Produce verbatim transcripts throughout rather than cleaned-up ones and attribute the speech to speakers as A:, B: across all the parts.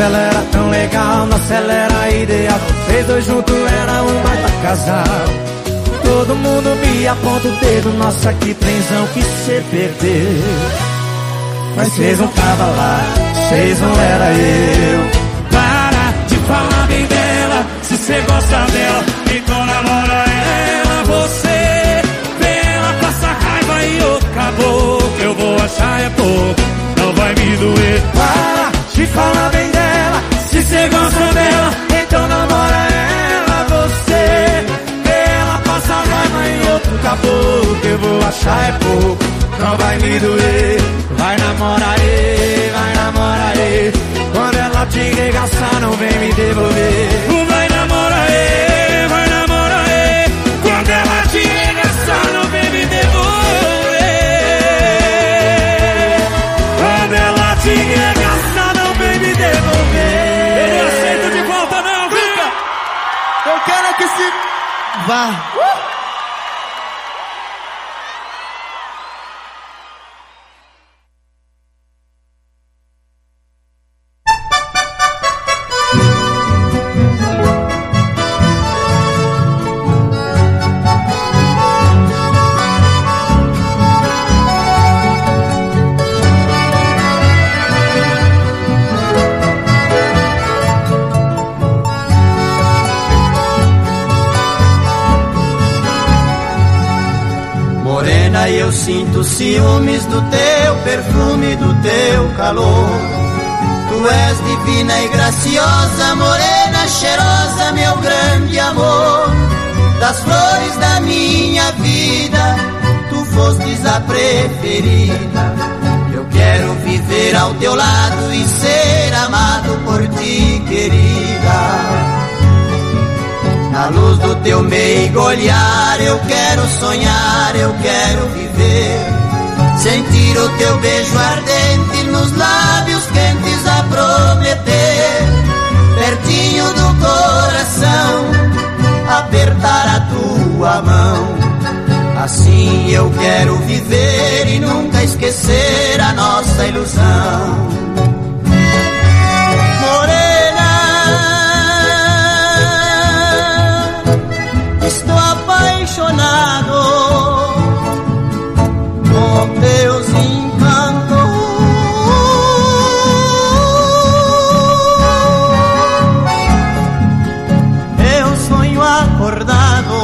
A: ela era tão legal, nossa ela era ideal. Vocês dois juntos era um baita casal. Todo mundo me aponta o dedo, nossa que trenzão que cê perdeu. Mas cês não tava lá, cês não era eu. Para de falar bem dela, se cê gosta dela, então namora ela. Você vê ela, passa raiva e acabou. Que eu vou achar é pouco, não vai me doer. Para de falar bem dela, se cê gosta dela, então namora ela. Você vê ela, passa raiva e outro acabou. Que eu vou achar é pouco, não vai me doer. Vai namorar aí, vai namorar aí. Quando ela te regaçar, não vem me devolver. Vai namorar aí, vai namorar aí. Quando ela te regaçar, não vem me devolver. Quando ela te regaçar, não vem me devolver. Eu não aceito de volta não, fica.
B: Eu quero que se vá. uh!
C: Eu sinto ciúmes do teu perfume, do teu calor. Tu és divina e graciosa, morena, cheirosa, meu grande amor. Das flores da minha vida, tu fostes a preferida. Eu quero viver ao teu lado e ser amado por ti, querida. Na luz do teu meigo olhar, eu quero sonhar, eu quero viver. Sentir o teu beijo ardente nos lábios quentes a prometer. Pertinho do coração, apertar a tua mão. Assim eu quero viver e nunca esquecer a nossa ilusão. Apaixonado com teus encantos. Eu sonho acordado,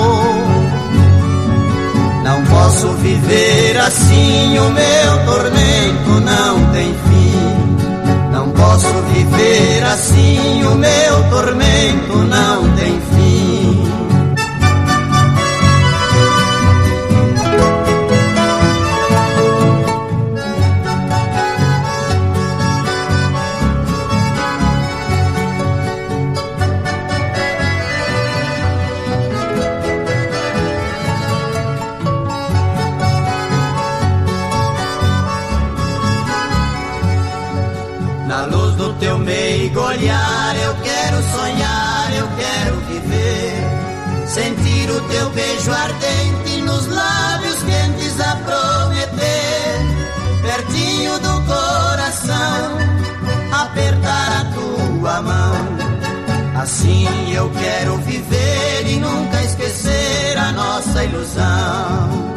C: não posso viver assim. O meu tormento não tem fim. Não posso viver assim. O meu tormento não tem fim. Olhar, eu quero sonhar, eu quero viver. Sentir o teu beijo ardente nos lábios quentes a prometer. Pertinho do coração, apertar a tua mão. Assim eu quero viver e nunca esquecer a nossa ilusão.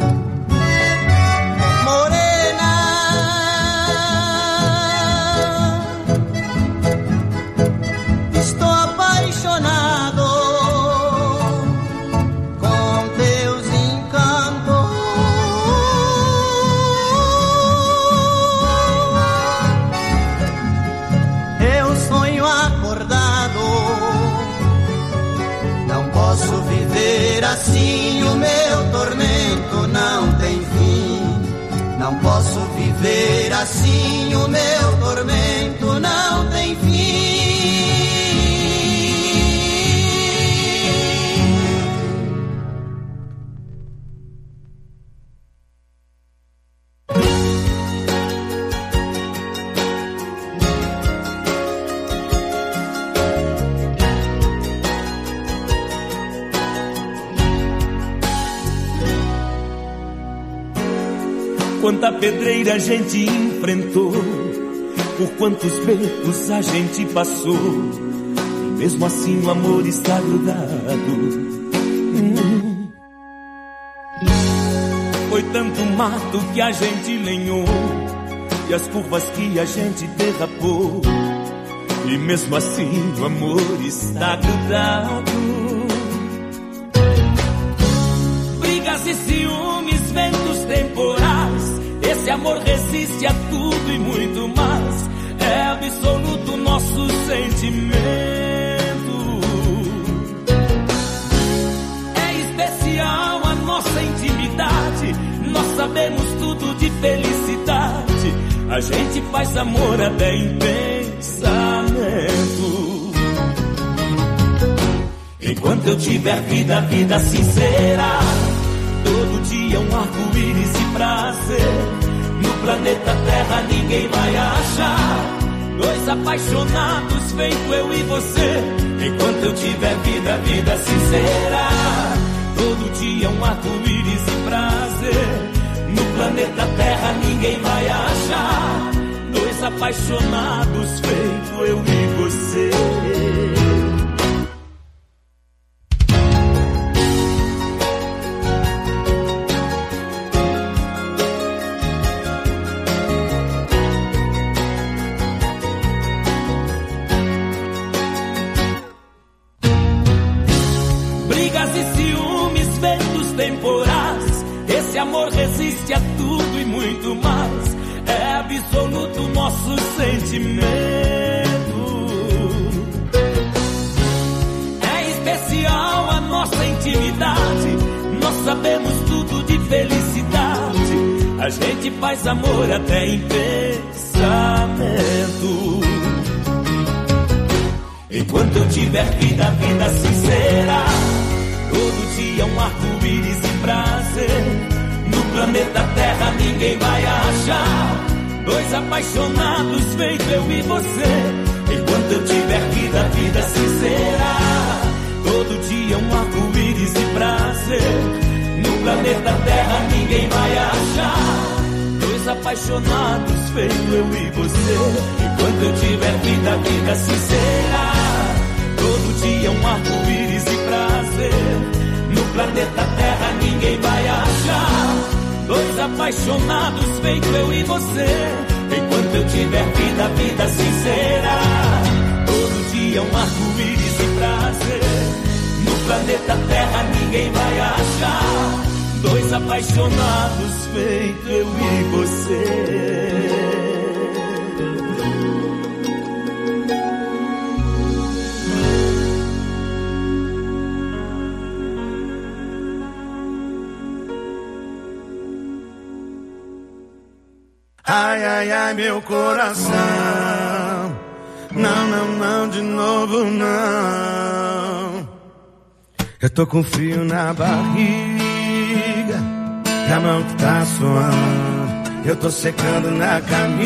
C: Assim o meu tormento não tem fim. Não posso viver assim, o meu tormento não tem fim.
A: Quanta pedreira a gente enfrentou,
D: por quantos becos a gente passou, mesmo assim o amor está grudado. Hum. Foi tanto mato que a gente lenhou e as curvas que a gente derrapou, e mesmo assim o amor está grudado. Brigas e ciúmes, ventos temporais, esse amor resiste a tudo e muito mais. É absoluto nosso sentimento. É especial a nossa intimidade, nós sabemos tudo de felicidade. A gente faz amor até em pensamento. Enquanto eu tiver vida, vida sincera, todo dia um arco-íris e prazer. No planeta Terra ninguém vai achar dois apaixonados feito eu e você. Enquanto eu tiver vida, vida sincera, todo dia um arco-íris e prazer. No planeta Terra ninguém vai achar dois apaixonados feito eu e você. Resiste a tudo e muito mais. É absoluto nosso sentimento. É especial a nossa intimidade, nós sabemos tudo de felicidade. A gente faz amor até em pensamento. Enquanto eu tiver vida, vida sincera, todo dia um arco-íris e prazer. No planeta Terra ninguém vai achar dois apaixonados feito eu e você. Enquanto eu tiver vida, vida sincera, todo dia um arco-íris e prazer. No planeta Terra ninguém vai achar dois apaixonados feito eu e você. Enquanto eu tiver vida, vida sincera, todo dia um arco-íris e prazer. No planeta Terra ninguém vai achar dois apaixonados feito eu e você. Enquanto eu tiver vida, vida sincera, todo dia um arco-íris e prazer. No planeta Terra ninguém vai achar dois apaixonados feito eu e você.
B: Ai, ai, ai, meu coração, não, não, não, de novo não. Eu tô com frio na barriga, a mão que tá suando. Eu tô secando na camisa,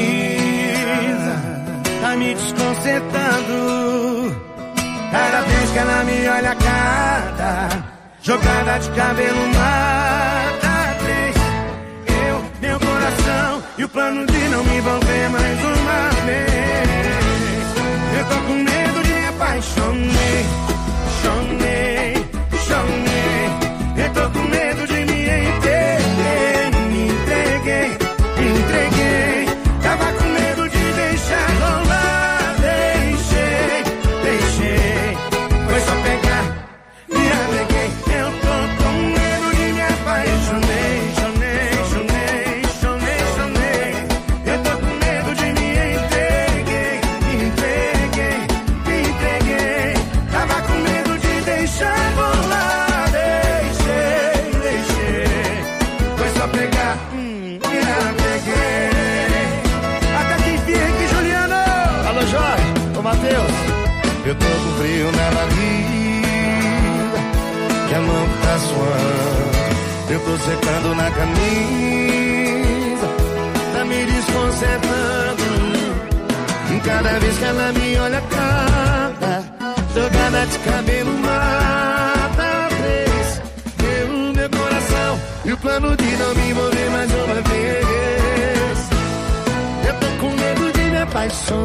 B: tá me desconcertando. Cada vez que ela me olha a cara, jogada de cabelo mata três. Eu, meu coração e o plano de não me envolver mais uma vez. Eu tô com medo de me apaixonei, chonei, chonei. Eu tô com medo de me entreguei, me entreguei, me entreguei. Tava com medo de deixar rolar, deixei, deixei. Foi só pegar, me apeguei. Eu tô com medo de me apaixonei, chonei, chonei, chonei, chonei. Eu tô com medo de me entreguei, me entreguei, me entreguei. Tava com medo de deixar rolar, deixei, deixei. Foi só pegar, hum, me apeguei. Até que enfim aqui, Juliano.
E: Alô, Jorge, ô Matheus.
B: Eu tô com frio na barriga, que a mão tá suando. Eu tô secando na camisa, tá me desconcertando. Cada vez que ela me olha a cara, jogada de cabelo mata vez. Eu, meu coração e o plano de não me envolver mais uma vez. Eu tô com medo de me apaixonar.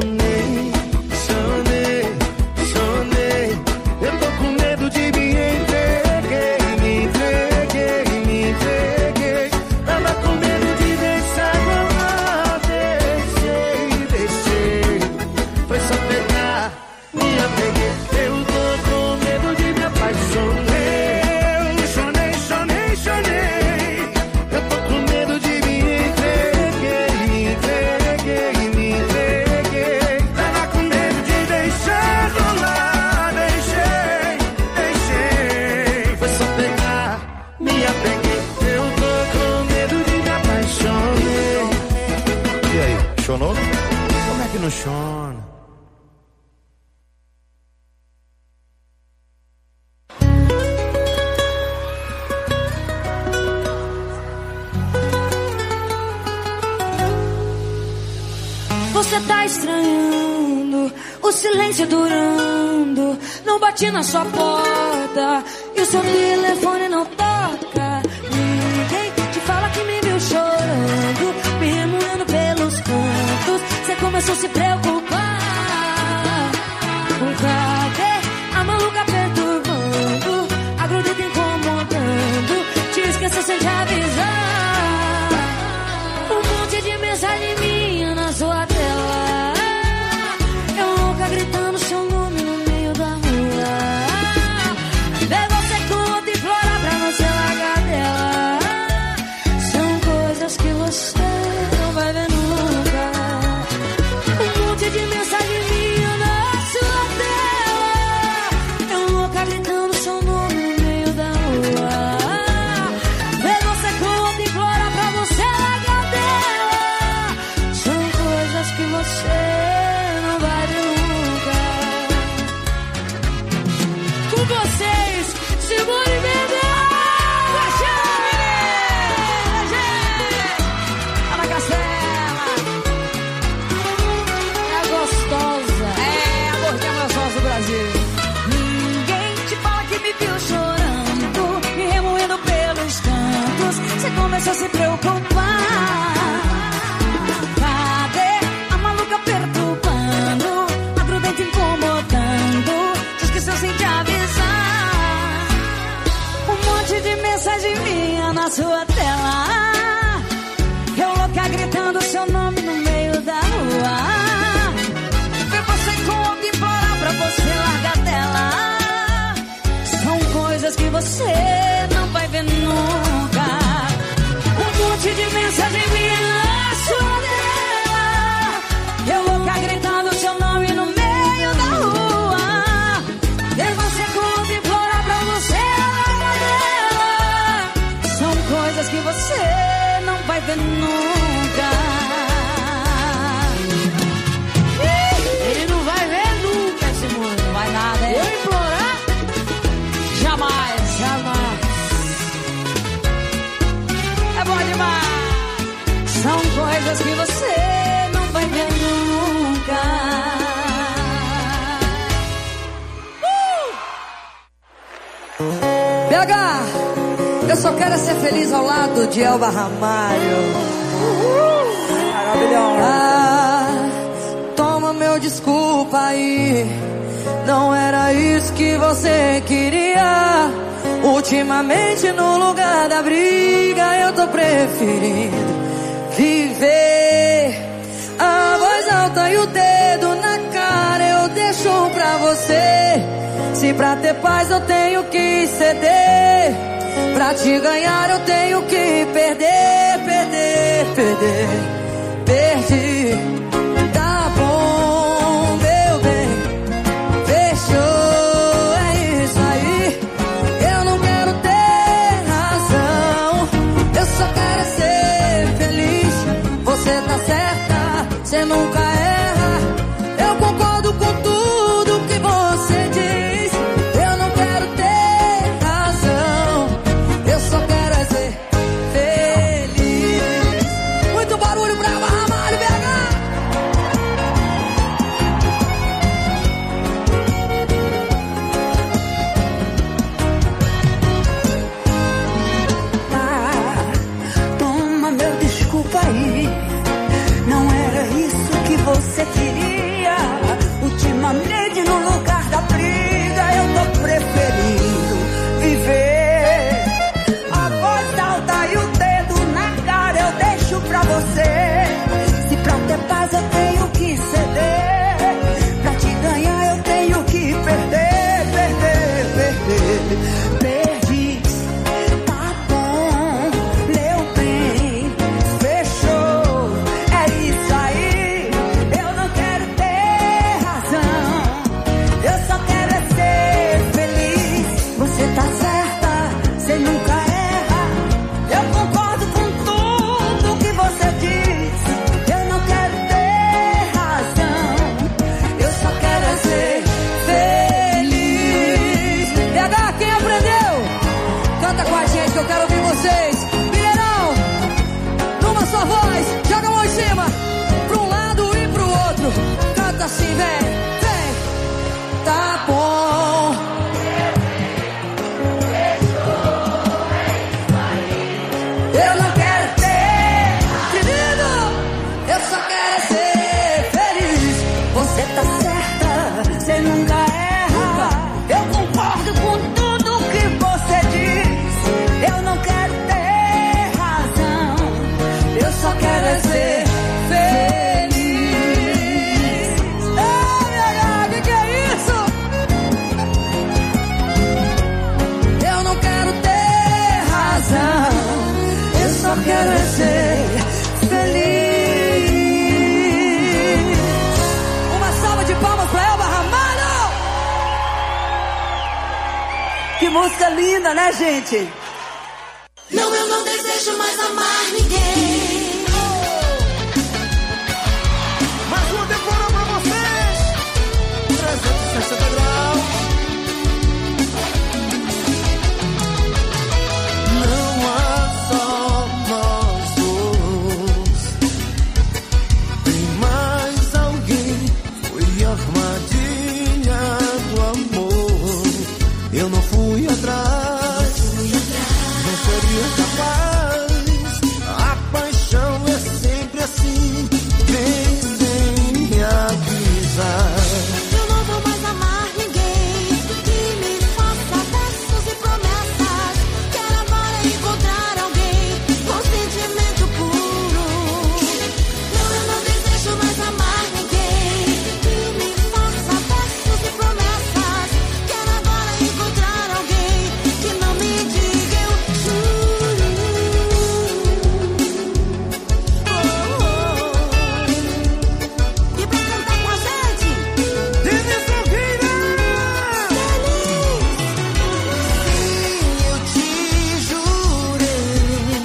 B: apaixona.
F: Você tá estranhando, o silêncio durando. Não bati na sua porta e o seu telefone não toca. Ninguém te fala que me viu chorando, me remoendo pelos cantos. Você começou a se preocupar. Cadê a maluca perturbando, a grudenta incomodando? Te esqueceu sem te avisar. Um monte de mensagem minha na sua tela, eu louca gritando seu nome no meio da rua. Ver você com outra implorar pra não se largar dela. São coisas que você não vai ver nunca. Um monte de mensagem minha na sua tela, eu louca gritando seu nome no meio da rua. Ver você com outra implorar pra não se largar dela. São coisas que você não vai ver nunca. Com vocês, Simone Mendes! Ana Castela! É a gostosa, é a gordinha mais gostosa do Brasil. Ninguém te fala que me viu chorando, me remoendo pelos cantos. Você começou a se preocupar. Cadê a maluca perturbando, a grudenta incomodando? Te esqueceu sem te avisar. Um monte de mensagem minha na sua tela, eu louca gritando seu nome no meio da rua. Ver você com outra implorar pra você largar dela. São coisas que você não vai ver nunca. Um monte de mensagem minha na sua tela, eu louca gritando seu nome no meio da rua. Ver você com outra implorar pra você largar dela. São coisas que você não vai ver nunca. Ele não vai ver nunca esse mundo. Não vai nada, é? Eu implorar? Jamais, jamais. É bom demais. São coisas que você não vai ver nunca. Uh! B H, eu só quero ser feliz ao lado de Elba Ramalho. Uhul. Maravilhosa. Ah, toma meu desculpa aí, não era isso que você queria. Ultimamente no lugar da briga eu tô preferindo viver. A voz alta e o dedo na cara eu deixo pra você. Se pra ter paz eu tenho que ceder, pra te ganhar eu tenho que perder, perder, perder. Perdi, tá bom, meu bem, fechou, é isso aí. Eu não quero ter razão, eu só quero ser feliz. Você tá certa, você nunca erra. Eu concordo com tudo que você diz. Eu não quero ter razão, eu só quero é ser feliz. Muito barulho pra Ramalho, B H! gente, que eu quero ouvir vocês. Mineirão, numa só voz, joga a mão em cima, pra um lado e pro outro. Canta assim, vem, vem. Tá bom. Eu não quero ter, querido, eu só quero ser feliz. Você tá certa, você nunca erra. Eu concordo com tudo que você diz. Eu não quero ter razão, eu só quero é ser feliz. Ai, ai, ai, que que é isso? Eu não quero ter razão, eu só quero é ser feliz. Uma salva de palmas pra Elba Ramalho. Que música linda, né, gente?
G: Não, eu não desejo mais amar ninguém.
B: Mais uma temporada pra vocês. trezentos e sessenta graus. Não há só nós dois. Tem mais alguém. Foi a armadilha do amor. Eu não fui atrás. Não seria capaz. A paixão é sempre assim. Vem sem me avisar.
G: Eu não vou mais amar ninguém que me faça versos e promessas. Quero agora encontrar alguém com sentimento puro. Não, eu não desejo mais amar ninguém que me faça versos e promessas. Quero agora encontrar alguém que não me diga eu juro. Oh, oh, oh. E pra cantar com a gente,
B: Denise Elvira! Sim, eu te jurei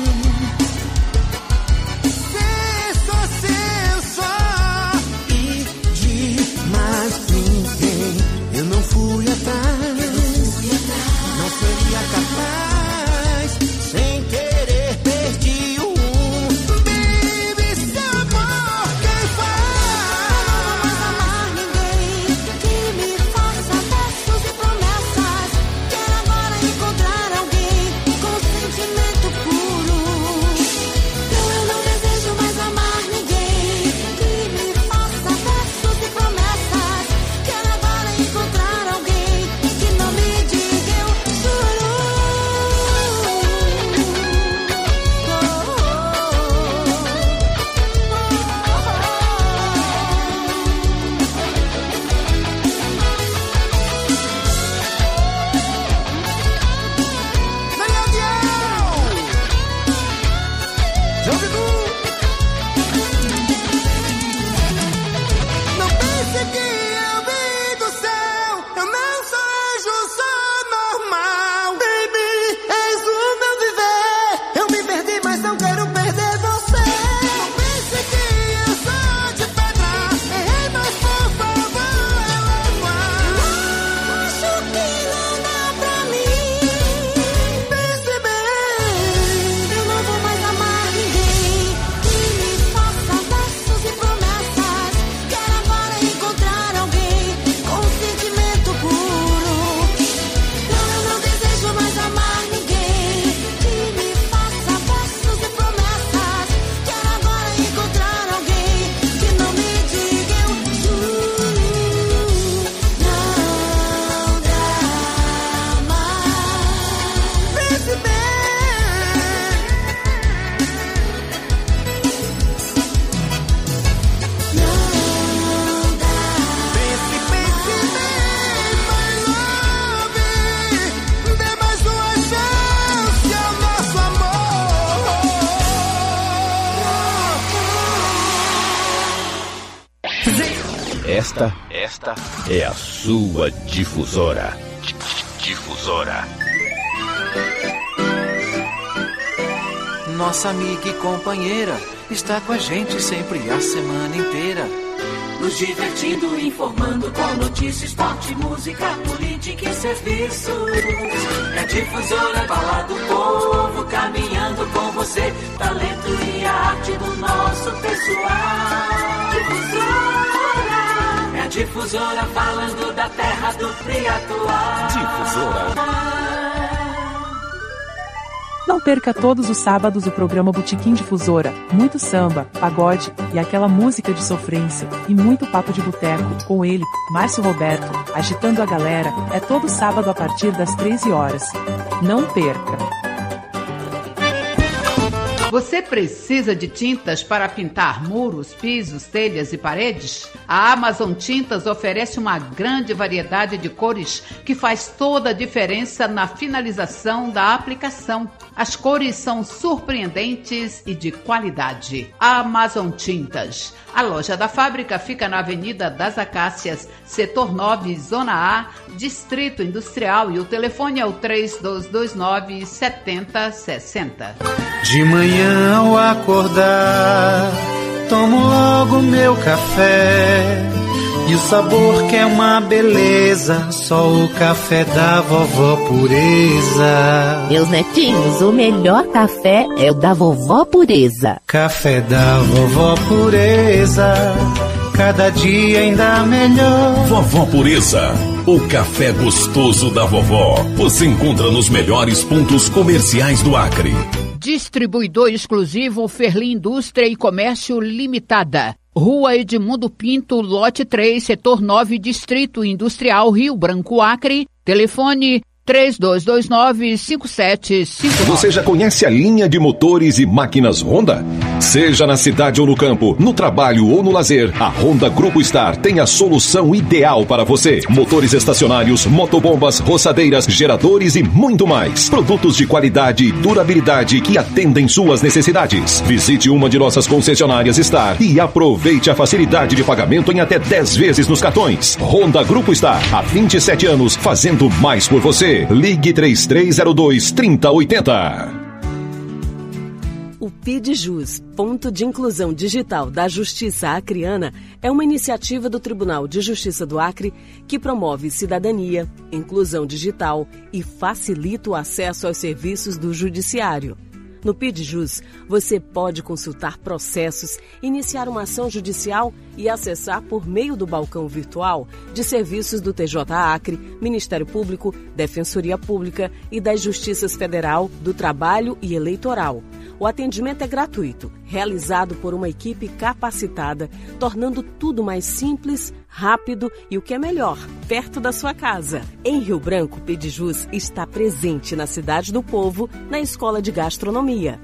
B: ser só seu só e de mais ninguém. Eu não fui atrás, não seria capaz, sem querer perdi o um. Baby, seu amor, quem faz?
G: não vou mais amar ninguém que me faça versos e promessas. Quero agora encontrar alguém com sentimento puro. Não, eu não desejo mais amar ninguém que me faça versos e promessas. Quero agora encontrar alguém que não me diga eu juro. Oh, oh,
B: Não pense que eu vim do céu, eu não sou anjo, sou normal. Baby, és o meu viver, eu me perdi, mas não quero perder você. Não pense que eu sou de pedra, errei, mas por favor, releva.
G: acho que não dá pra mim.
B: Pense bem,
G: Eu não vou mais amar ninguém que me faça versos e promessas. Quero agora encontrar alguém com sentimento puro. Não, eu não desejo mais amar ninguém que me faça versos e promessas. Quero agora encontrar alguém que não me diga eu juro. Não dá mais.
B: pense bem.
G: Não dá.
B: Pense, pense bem, my love. Dê mais uma chance ao nosso amor.
H: Esta, esta é a sua difusora. Di- Difusora.
I: Nossa amiga e companheira está com a gente sempre a semana inteira.
D: nos divertindo, informando com notícias, esporte, música, política e serviços. É Difusora, fala do povo, caminhando com você, talento e a arte do nosso pessoal. Difusora, é a Difusora falando da terra do Triatuá. Difusora.
I: Não perca todos os sábados o programa Botequim Difusora. Muito samba, pagode e aquela música de sofrência. E muito papo de boteco com ele, Márcio Roberto, agitando a galera. É todo sábado a partir das treze horas. Não perca!
J: Você precisa de tintas para pintar muros, pisos, telhas e paredes? A Amazon Tintas oferece uma grande variedade de cores que faz toda a diferença na finalização da aplicação. As cores são surpreendentes e de qualidade. Amazon Tintas. A loja da fábrica fica na Avenida das Acácias, Setor nove, Zona A, Distrito Industrial, e o telefone é o três dois dois nove, sete zero seis zero.
K: De manhã ao acordar, tomo logo meu café, e o sabor que é uma beleza, só o café da Vovó Pureza.
L: Meus netinhos, o melhor café é o da Vovó Pureza.
K: Café da Vovó Pureza, cada dia ainda melhor.
M: Vovó Pureza, o café gostoso da vovó. Você encontra nos melhores pontos comerciais do Acre.
J: Distribuidor exclusivo Ferli Indústria e Comércio Limitada. Rua Edmundo Pinto, lote três, setor nove, Distrito Industrial, Rio Branco, Acre. Telefone três dois dois nove, cinco sete cinco nove.
M: Você já conhece a linha de motores e máquinas Honda? Seja na cidade ou no campo, no trabalho ou no lazer, a Honda Grupo Star tem a solução ideal para você. Motores estacionários, motobombas, roçadeiras, geradores e muito mais. Produtos de qualidade e durabilidade que atendem suas necessidades. Visite uma de nossas concessionárias Star e aproveite a facilidade de pagamento em até dez vezes nos cartões. Honda Grupo Star, há vinte e sete anos, fazendo mais por você. Ligue três três zero dois, três zero oito zero.
N: O PIDJUS, Ponto de Inclusão Digital da Justiça Acreana, é uma iniciativa do Tribunal de Justiça do Acre que promove cidadania, inclusão digital e facilita o acesso aos serviços do Judiciário. No PIDJUS, você pode consultar processos, iniciar uma ação judicial e acessar por meio do balcão virtual de serviços do T J Acre, Ministério Público, Defensoria Pública e das Justiças Federal, do Trabalho e Eleitoral. O atendimento é gratuito, realizado por uma equipe capacitada, tornando tudo mais simples, rápido e, o que é melhor, perto da sua casa. Em Rio Branco, o PIDJUS está presente na Cidade do Povo, na Escola de Gastronomia.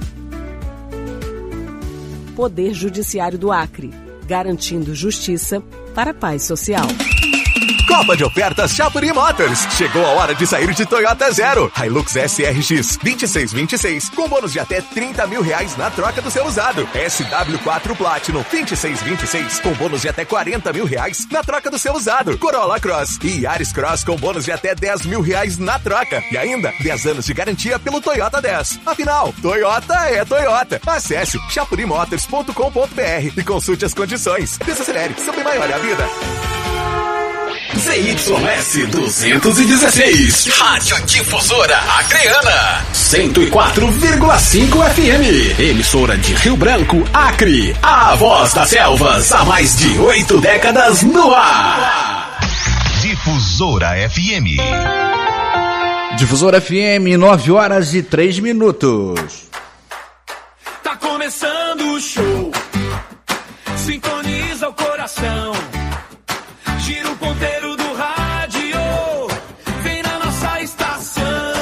N: Poder Judiciário do Acre, garantindo justiça para a paz social.
O: Copa de ofertas Chapuri Motors. Chegou a hora de sair de Toyota Zero. Hilux S R X vinte e seis vinte e seis com bônus de até trinta mil reais na troca do seu usado. S W quatro Platinum vinte e seis vinte e seis com bônus de até quarenta mil reais na troca do seu usado. Corolla Cross e Yaris Cross com bônus de até dez mil reais na troca. E ainda dez anos de garantia pelo Toyota dez. Afinal, Toyota é Toyota. Acesse chapuri motors ponto com ponto b r e consulte as condições. Desacelere, seu bem maior é a vida.
M: Z Y S duzentos e dezesseis, Rádio Difusora Acreana, cento e quatro vírgula cinco F M, emissora de Rio Branco, Acre, a voz das selvas, há mais de oito décadas no ar.
P: Difusora F M.
Q: Difusora F M, nove horas e três minutos.
D: Tá começando o show, sintoniza o coração. Gira o ponteiro do rádio, vem na nossa estação.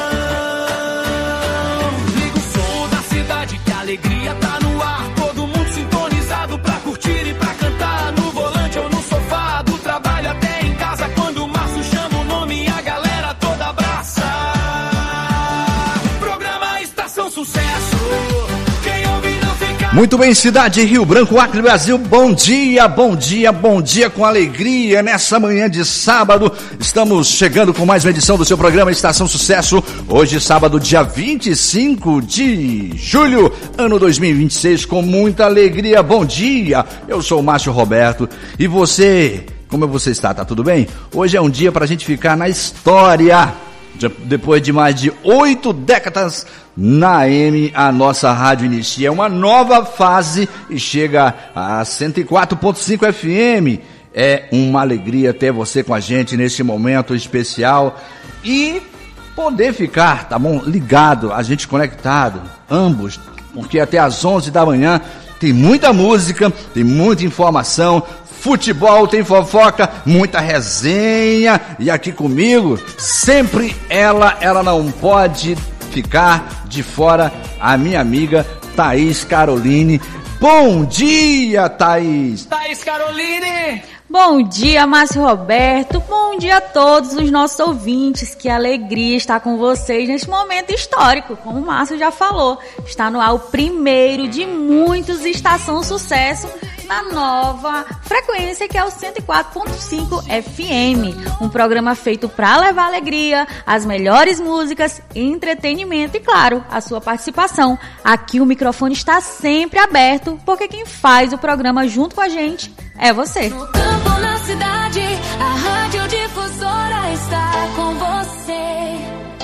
D: Liga o som da cidade que a alegria tá no ar. Todo mundo sintonizado pra curtir e pra cantar. No volante ou no sofá, do trabalho até em casa. Quando o Márcio chama o nome, a galera toda abraça. Programa Estação Sucesso, quem ouve não fica
Q: Muito bem, cidade de Rio Branco, Acre, Brasil, bom dia, bom dia, bom dia com alegria. Nessa manhã de sábado, estamos chegando com mais uma edição do seu programa Estação Sucesso. Hoje, sábado, dia vinte e cinco de julho, ano dois mil e vinte e seis, com muita alegria. Bom dia, eu sou o Márcio Roberto e você, como você está? Tá tudo bem? Hoje é um dia pra gente ficar na história. Depois de mais de oito décadas na A M, a nossa rádio inicia uma nova fase e chega a cento e quatro ponto cinco F M. É uma alegria ter você com a gente nesse momento especial e poder ficar, tá bom, ligado, a gente conectado, ambos, porque até às onze da manhã tem muita música, tem muita informação, futebol, tem fofoca, muita resenha, e aqui comigo, sempre ela, ela não pode ficar de fora, a minha amiga Thaís Caroline. Bom dia, Thaís!
R: Thaís Caroline! Bom dia, Márcio Roberto, bom dia a todos os nossos ouvintes, que alegria estar com vocês neste momento histórico, como o Márcio já falou, está no ar o primeiro de muitos Estação Sucesso na nova frequência que é o cento e quatro ponto cinco F M, um programa feito para levar alegria, as melhores músicas, entretenimento e, claro, a sua participação. Aqui o microfone está sempre aberto, porque quem faz o programa junto com a gente é você.
F: No campo, na cidade, a Rádio Difusora está com você.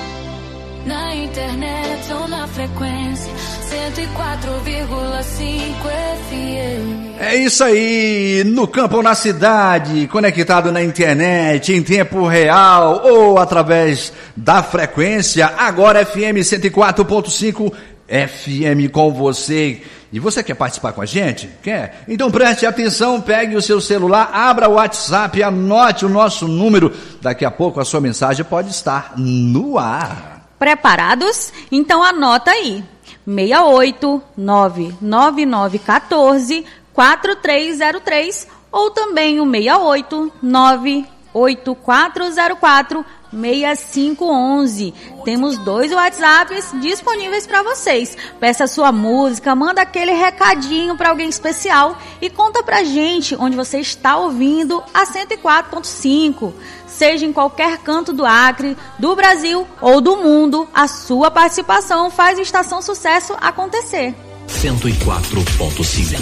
F: Na internet ou na frequência cento e quatro vírgula cinco F M.
Q: É isso aí, no campo ou na cidade, conectado na internet, em tempo real ou através da frequência, agora F M cento e quatro ponto cinco F M com você. E você quer participar com a gente? Quer? Então preste atenção, pegue o seu celular, abra o WhatsApp, anote o nosso número. Daqui a pouco a sua mensagem pode estar no ar.
R: Preparados? Então anota aí. seis oito nove nove nove um quatro quatro três zero três ou também o seis oito nove oito quatro zero quatro seis cinco um um. Temos dois WhatsApps disponíveis para vocês. Peça sua música, manda aquele recadinho para alguém especial e conta pra gente onde você está ouvindo a cento e quatro ponto cinco. Seja em qualquer canto do Acre, do Brasil ou do mundo, a sua participação faz Estação Sucesso acontecer.
P: cento e quatro ponto cinco.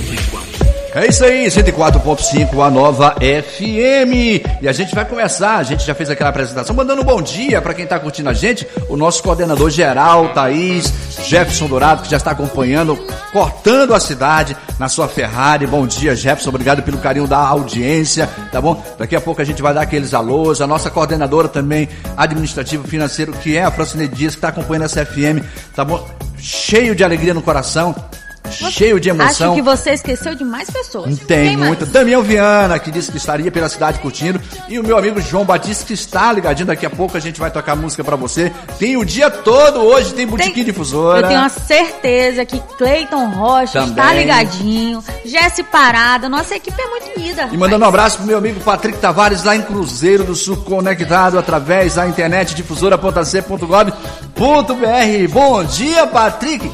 Q: É isso aí, cento e quatro ponto cinco, a nova F M. E a gente vai começar, a gente já fez aquela apresentação, mandando um bom dia para quem está curtindo a gente, o nosso coordenador geral, Thaís, Jefferson Dourado, que já está acompanhando, cortando a cidade na sua Ferrari. Bom dia, Jefferson, obrigado pelo carinho da audiência, tá bom? Daqui a pouco a gente vai dar aqueles alôs, a nossa coordenadora também, administrativo financeiro, que é a Francine Dias, que está acompanhando essa F M, tá bom? Cheio de alegria no coração. Cheio de emoção.
R: Acho que você esqueceu de mais pessoas.
Q: Tem muita. Damião Viana, que disse que estaria pela cidade curtindo. E o meu amigo João Batista, que está ligadinho. Daqui a pouco a gente vai tocar música pra você. Tem o dia todo hoje, tem Botequim Difusora.
R: Eu tenho a certeza que Cleiton Rocha também está ligadinho. Jesse Parada, nossa equipe é muito unida.
Q: E mandando um abraço pro meu amigo Patrick Tavares, lá em Cruzeiro do Sul, conectado através da internet difusora ponto a c ponto gov ponto b r. Bom dia, Patrick.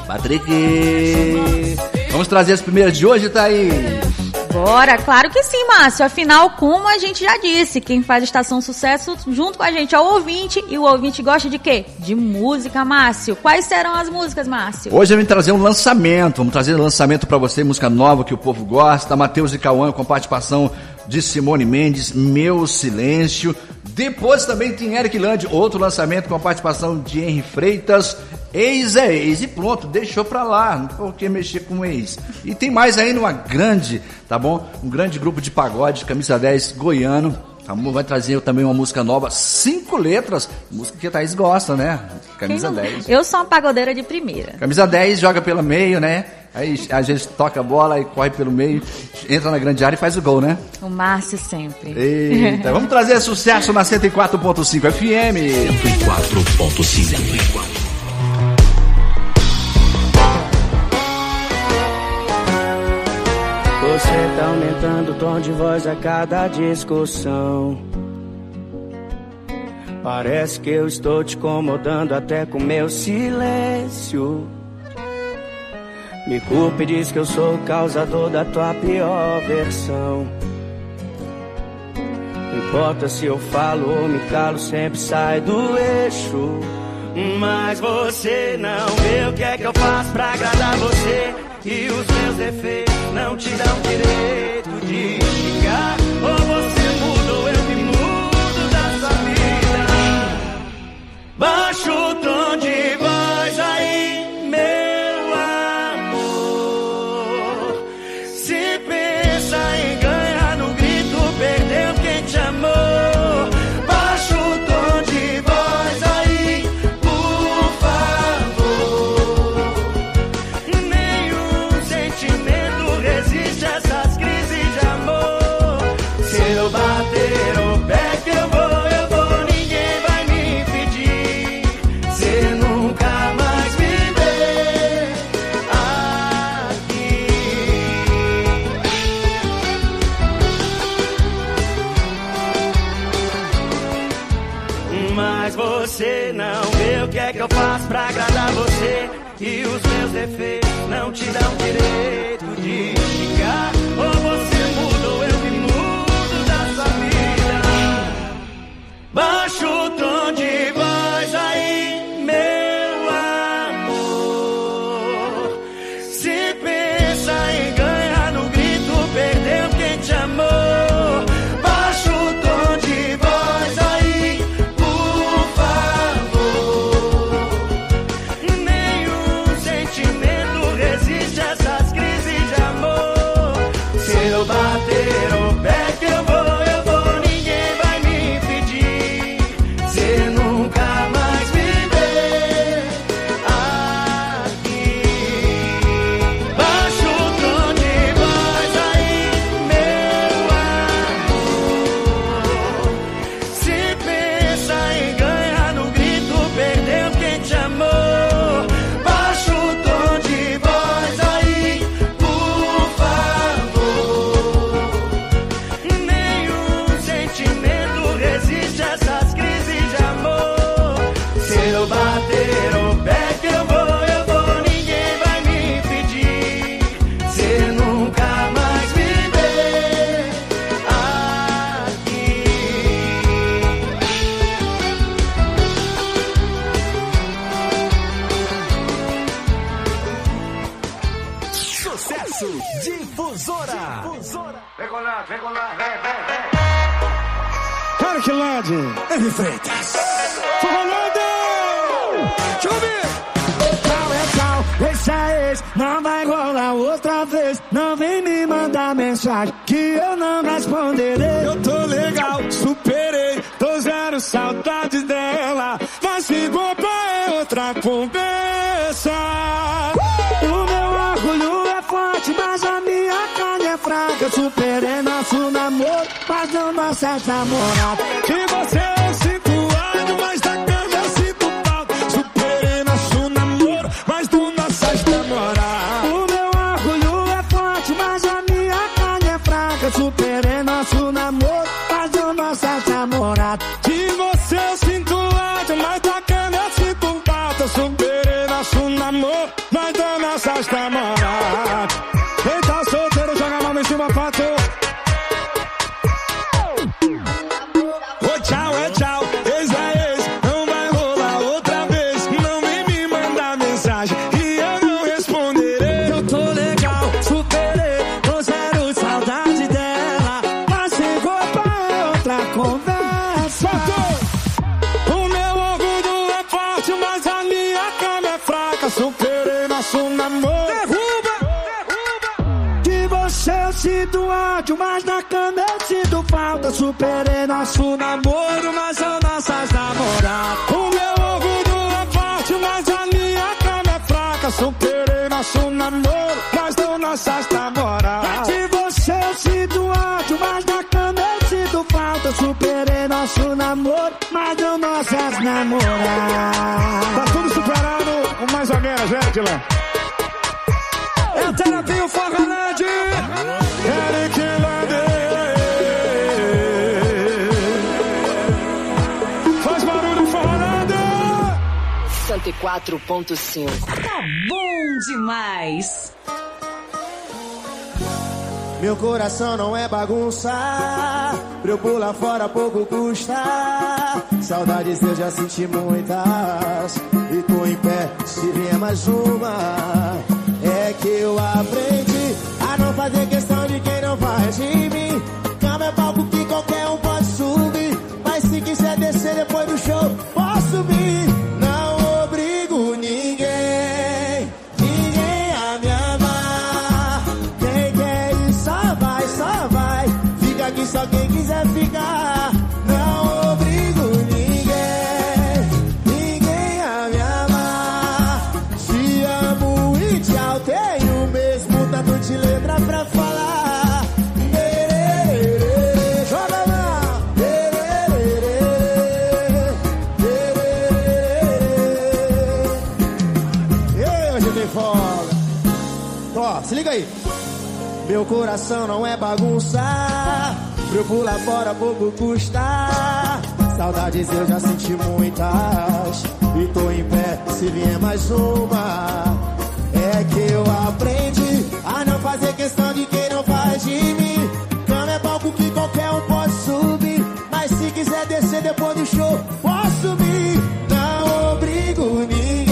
Q: Patrick. Vamos trazer as primeiras de hoje, Thaís?
R: Bora, claro que sim, Márcio. Afinal, como a gente já disse, quem faz Estação Sucesso junto com a gente é o ouvinte. E o ouvinte gosta de quê? De música, Márcio. Quais serão as músicas, Márcio?
Q: Hoje eu vim trazer um lançamento. Vamos trazer um lançamento pra você, música nova que o povo gosta. Matheus e Cauã com participação de Simone Mendes, Meu Silêncio. Depois também tem Eric Land, outro lançamento com a participação de Henry Freitas, Ex é Ex, e pronto, deixou pra lá, não por que mexer com ex. E tem mais ainda uma grande, tá bom? Um grande grupo de pagode, Camisa dez, goiano, tá bom? Vai trazer também uma música nova, cinco letras, música que a Thaís gosta, né? Camisa dez.
R: Eu sou uma pagodeira de primeira.
Q: Camisa dez, joga pelo meio, né? Aí a gente toca a bola e corre pelo meio, entra na grande área e faz o gol, né?
R: O Márcio sempre.
Q: Eita, vamos trazer sucesso na cento e quatro ponto cinco F M.
P: cento e quatro ponto cinco.
A: Você tá aumentando o tom de voz a cada discussão. Parece que eu estou te incomodando até com meu silêncio. Me culpa e diz que eu sou o causador da tua pior versão. Não importa se eu falo ou me calo, sempre sai do eixo. Mas você não vê o que é que eu faço pra agradar você. E os meus defeitos não te dão direito de xingar. Ou você muda ou eu me mudo da sua vida. Baixa o tom de voz aí, meu amor. Se pensa em ganhar no grito, perdeu quem te amou. Baixa o tom de voz aí, por favor. Nenhum sentimento resiste a essas crises de amor. Se eu bater o pé que eu vou, eu vou, ninguém vai me impedir. Você nunca mais me vê aqui. Mas você não vê o que é que eu faço pra agradar você. E os meus defeitos não te dão direito de xingar. Ou você muda ou eu me mudo da sua vida. Baixa o tom de voz aí, meu amor. Se pensa em ganhar no grito, perdeu quem te amou. Baixa o tom de voz aí, por favor. Nenhum sentimento resiste a essas crises de amor. Se eu bater o pé que eu vou, eu vou, ninguém vai me impedir. Você nunca mais me vê aqui. Baixa o tom de voz aí, meu amor. Se pensa em ganhar no grito, perdeu quem te amou. Baixa o tom de voz aí, por favor. Nenhum sentimento resiste a essas crises de amor. Se eu bater o pé que eu vou, eu vou, ninguém vai me impedir. Você nunca mais me vê aqui.
O: Sucesso Difusora.
B: Vem com lá, vem com lá, vem, vem, vem.
A: Parkland,
B: Henry Freitas.
A: Rolando!
B: Deixa eu ver.
A: Tchau é tchau, esse é esse, não vai rolar outra vez. Não vem me mandar mensagem que eu não responderei. Eu tô legal, superei, tô zero saudade dela. Mas se bobar é outra conversa. O meu orgulho é forte, mas a minha carne é fraca. Eu superei nosso namoro, mas não dá certo namorado. Que você é situado, mas da cama eu sinto falta. Superei nosso namoro, mas não dá certo namorar. O meu orgulho é forte, mas a minha carne é fraca. Eu superei nosso namoro, mas não dá certo namorado. De você eu sinto ódio, mas da cama eu sinto falta. Eu superei nosso namoro, mas não dá certo namorar. Quem tá solteiro joga a mão em cima pra tu. Ô tchau é tchau, ex é ex, não vai rolar outra vez. Não vem me mandar mensagem e eu não responderei. Eu tô legal, superei, tô zero saudade dela. Mas sem roupa é outra conversa. O meu orgulho é forte, mas a minha cama é fraca. Superei nosso namoro. Derruba! De você eu sinto ódio, mas na cama eu sinto falta. Superei nosso namoro, mas são nossas namoradas. O meu orgulho é forte, mas a minha cama é fraca. Superei nosso namoro, mas são nossas namoradas. De você eu sinto ódio, mas na cama eu sinto falta. Superei nosso namoro, mas não nossas namoradas.
B: Tá tudo superado, mais ou menos, né, Dylan?
A: É a terapia, o Forralande. Eric Lande. Faz barulho, Forralande.
N: cento e quatro ponto cinco.
F: Tá bom demais.
B: Meu coração não é bagunça, pra eu pular fora pouco custa. Saudades eu já senti muitas, e tô em pé se vier mais uma. É que eu aprendi a não fazer questão de quem não faz de mim. Cama é palco que qualquer um pode subir, mas se quiser descer depois do show, posso subir. Não obrigo ninguém, ninguém a me amar. Quem quer ir só vai, só vai. Fica aqui só quem quiser ficar. Não obrigo ninguém, ninguém a me amar. Te amo e tchau, tenho mesmo tanto de letra pra falar. Se liga aí. Meu coração não é bagunça, pra eu pular fora pouco custa. Saudades eu já senti muitas, e tô em pé se vier mais uma. É que eu aprendi a não fazer questão de quem não faz de mim. Cama é palco que qualquer um pode subir, mas se quiser descer depois do show, posso subir. Não obrigo ninguém,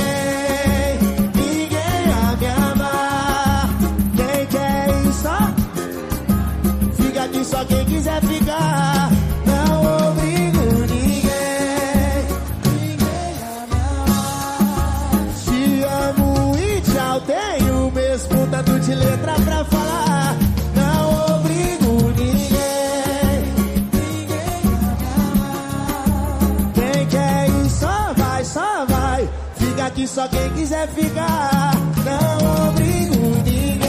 B: só quem quiser ficar. Não obrigo ninguém, ninguém a me amar. Te amo e tchau, tenho mesmo tanto de letra pra falar. Não obrigo ninguém, ninguém a me amar. Quem quer ir só vai, só vai. Fica aqui só quem quiser ficar. Não obrigo ninguém.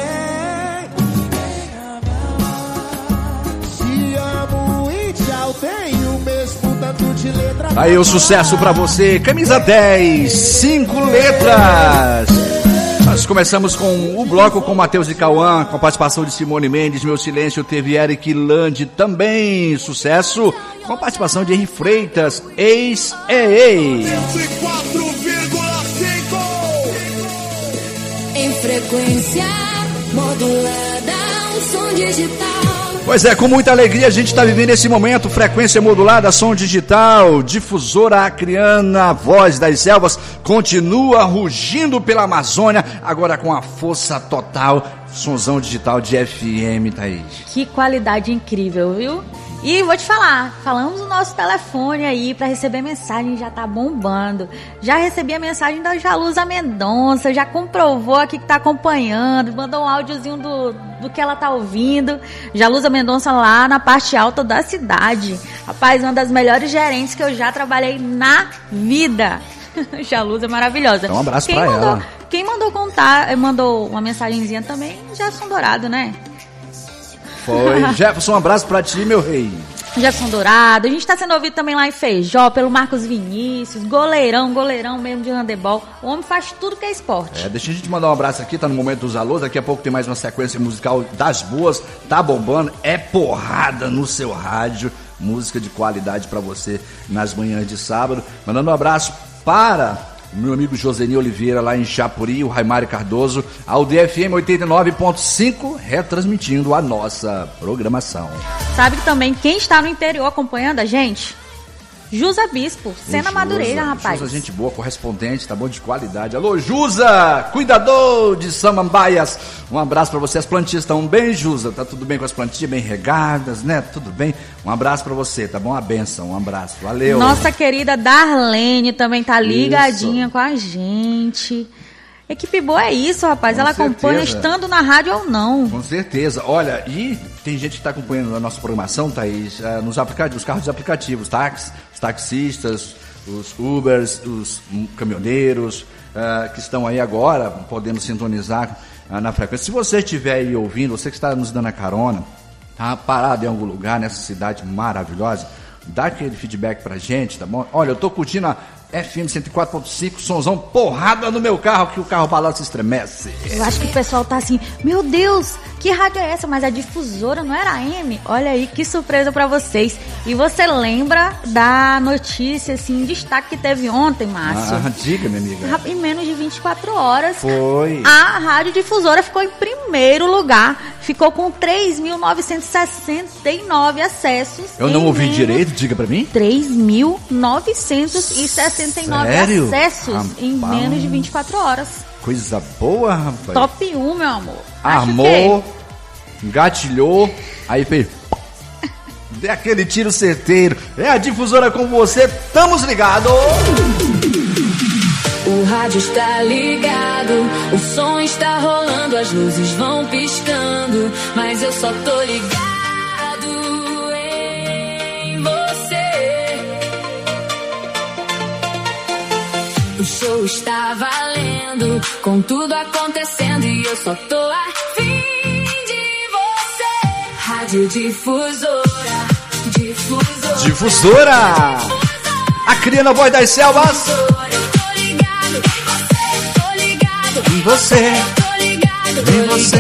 B: Tenho mesmo tanto de letra.
Q: Aí o sucesso pra você, camisa dez, cinco letras. Nós começamos com o bloco com Matheus e Cauã, com a participação de Simone Mendes. Meu Silêncio teve Eric Lande também, sucesso, com a participação de Henri Freitas, Ex é Ex.
G: cento e quatro vírgula cinco em frequência modulada, um som digital.
Q: Pois é, com muita alegria a gente está vivendo esse momento. Frequência modulada, som digital, difusora acriana, voz das selvas, continua rugindo pela Amazônia, agora com a força total, sonzão digital de F M, Thaís.
R: Que qualidade incrível, viu? E vou te falar, falamos o nosso telefone aí para receber mensagem, já tá bombando. Já recebi a mensagem da Jalusa Mendonça, já comprovou aqui que tá acompanhando, mandou um áudiozinho do, do que ela tá ouvindo. Jalusa Mendonça lá na parte alta da cidade. Rapaz, uma das melhores gerentes que eu já trabalhei na vida. Jalusa é maravilhosa.
Q: Então, um abraço
R: quem
Q: pra
R: mandou,
Q: ela.
R: Quem mandou contar, mandou uma mensagenzinha também, Jefferson Dourado, né?
Q: Foi. Jefferson, um abraço pra ti, meu rei.
R: Jefferson Dourado. A gente tá sendo ouvido também lá em Feijó, pelo Marcos Vinícius, goleirão, goleirão mesmo de handebol. O homem faz tudo que é esporte.
Q: É, deixa a gente mandar um abraço aqui, tá no momento dos alôs. Daqui a pouco tem mais uma sequência musical das boas. Tá bombando, é porrada no seu rádio. Música de qualidade pra você nas manhãs de sábado. Mandando um abraço para meu amigo Joseni Oliveira, lá em Chapuri, o Raimário Cardoso, ao D F M oitenta e nove ponto cinco, retransmitindo a nossa programação.
R: Sabe que também quem está no interior acompanhando a gente? Jusa Bispo, Sena Madureira, rapaz.
Q: Jusa, gente boa, correspondente, tá bom, de qualidade. Alô, Jusa, cuidador de Samambaias. Um abraço pra você. As plantinhas estão bem, Jusa? Tá tudo bem com as plantinhas, bem regadas, né? Tudo bem? Um abraço pra você, tá bom? Uma benção, um abraço. Valeu.
R: Nossa querida Darlene também tá ligadinha isso com a gente. Equipe boa é isso, rapaz. Com Ela certeza. Acompanha estando na rádio ou não.
Q: Com certeza. Olha, e tem gente que está acompanhando a nossa programação, Thaís, nos aplicativos, os carros de aplicativos, táxis, os taxistas, os Ubers, os caminhoneiros, uh, que estão aí agora, podendo sintonizar uh, na frequência. Se você estiver aí ouvindo, você que está nos dando a carona, tá parado em algum lugar nessa cidade maravilhosa, dá aquele feedback pra gente, tá bom? Olha, eu tô curtindo a F M cento e quatro ponto cinco, sonzão, porrada no meu carro, que o carro balança e estremece.
R: Eu acho que o pessoal tá assim, meu Deus, que rádio é essa? Mas a difusora não era a M? Olha aí, que surpresa pra vocês. E você lembra da notícia, assim, destaque que teve ontem, Márcio?
Q: Ah, diga, minha amiga.
R: Em menos de vinte e quatro horas,
Q: foi.
R: A rádio difusora ficou em primeiro lugar. Ficou com três mil novecentos e sessenta e nove acessos.
Q: Eu não ouvi
R: menos...
Q: direito, diga pra mim.
R: três mil novecentos e sessenta e nove
Q: Sério?
R: acessos
Q: Rapaz.
R: em menos de vinte e quatro horas.
Q: Coisa boa, rapaz.
R: Top um, meu amor.
Q: Armou, engatilhou, aí fez... Dê aquele tiro certeiro. É a difusora com você, estamos ligados.
F: O rádio está ligado, o som está rolando, as luzes vão piscando, mas eu só tô ligado em você. O show está valendo, com tudo acontecendo, e eu só tô afim de você. Rádio Difusora, Difusora,
Q: Difusora, a criana voz das selvas. Em você, em você,